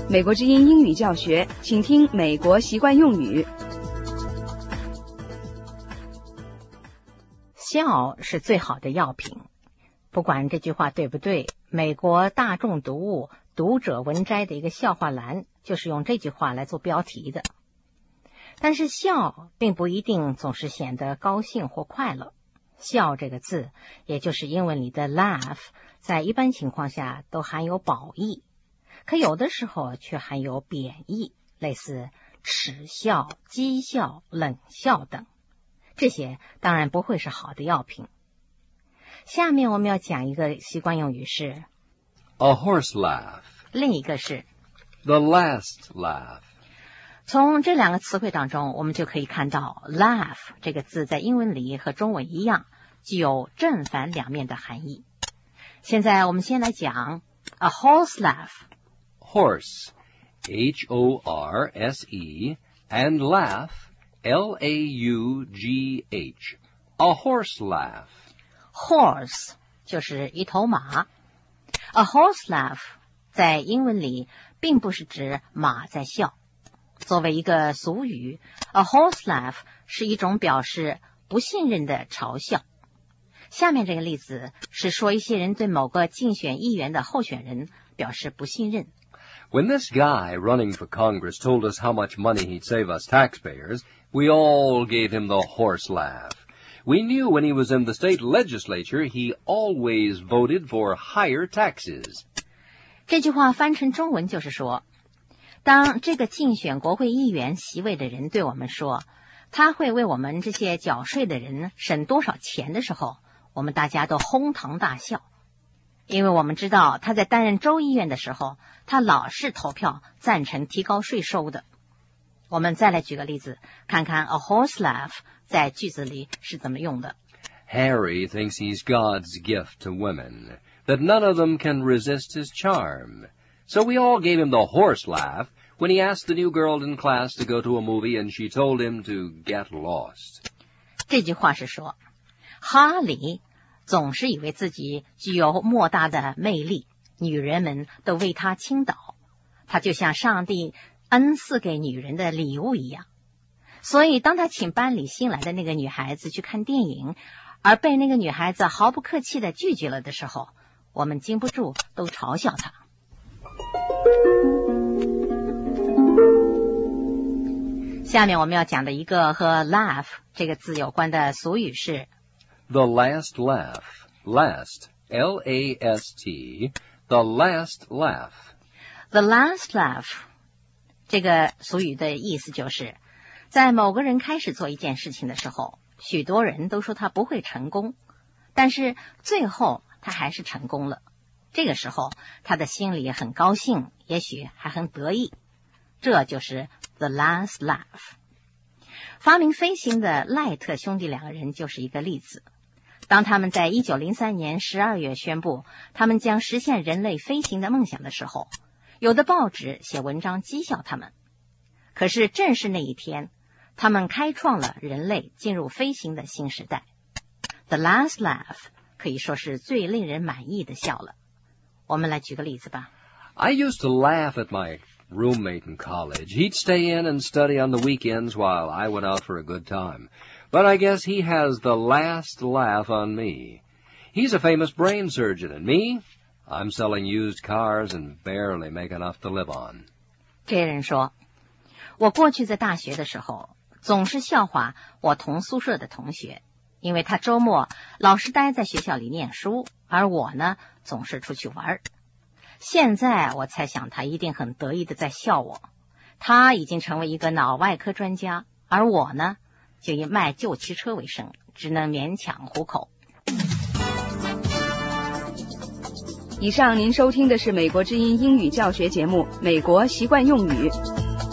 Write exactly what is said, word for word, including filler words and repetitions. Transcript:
美国之音英语教学，请听美国习惯用语。 笑是最好的药品。不管这句话对不对，美国大众读物读者文摘的一个笑话栏就是用这句话来做标题的。但是笑并不一定总是显得高兴或快乐。笑这个字，也就是英文里的 laugh， 在一般情况下都含有褒义，可有的时候却含有贬义，类似耻笑、讥笑、冷笑等。这些当然不会是好的药品。下面我们要讲一个习惯用语是 A horse laugh， 另一个是 The last laugh。 从这两个词汇当中，我们就可以看到 laugh 这个字在英文里和中文一样，具有正反两面的含义。现在我们先来讲 A horse laugh。 Horse H O R S E and laugh L A U G H A horse laugh。 Horse 就是一头马。 A horse laugh 在英文里并不是指马在笑。作为一个俗语， A horse laugh 是一种表示不信任的嘲笑。下面这个例子是说一些人对某个竞选议员的候选人表示不信任。 When this guy running for Congress told us how much money he'd save us taxpayers, we all gave him the horse laugh. We knew when he was in the state legislature, he always voted for higher taxes. 这句话翻成中文就是说，当这个竞选国会议员席位的人对我们说，他会为我们这些缴税的人省多少钱的时候，我们大家都哄堂大笑。因为我们知道他在担任州议员的时候，他老是投票赞成提高税收的。我们再来举个例子，看看 a horse laugh 在句子里是怎么用的。 Harry thinks he's God's gift to women, that none of them can resist his charm. So we all gave him the horse laugh when he asked the new girl in class to go to a movie and she told him to get lost. 这句话是说，哈里总是以为自己具有莫大的魅力，女人们都为他倾倒，他就像上帝恩赐给女人的礼物一样。所以当他请班里新来的那个女孩子去看电影，而被那个女孩子毫不客气地拒绝了的时候，我们禁不住都嘲笑他。下面我们要讲的一个和 laugh 这个字有关的俗语是 The last laugh. Last, L A S T, the last laugh. The last laugh 这个俗语的意思就是，在某个人开始做一件事情的时候，许多人都说他不会成功，但是最后他还是成功了。这个时候他的心里很高兴，也许还很得意。这就是 the last laugh。 发明飞行的赖特兄弟两个人就是一个例子。当他们在一九零三年十二月宣布他们将实现人类飞行的梦想的时候，有的报纸写文章讥笑他们。可是正是那一天，他们开创了人类进入飞行的新时代。 The last laugh 可以说是最令人满意的笑了。我们来举个例子吧。 I used to laugh at my roommate in college. He'd stay in and study on the weekends while I went out for a good time. But I guess he has the last laugh on me. He's a famous brain surgeon, and me, I'm selling used cars and barely make enough to live on. 这人说，我过去在大学的时候，总是笑话我同宿舍的同学，因为他周末老是待在学校里念书，而我呢，总是出去玩。现在我猜想他一定很得意的在笑我，他已经成为一个脑外科专家，而我呢，就以卖旧汽车为生，只能勉强糊口。 以上您收听的是美国之音英语教学节目《美国习惯用语》。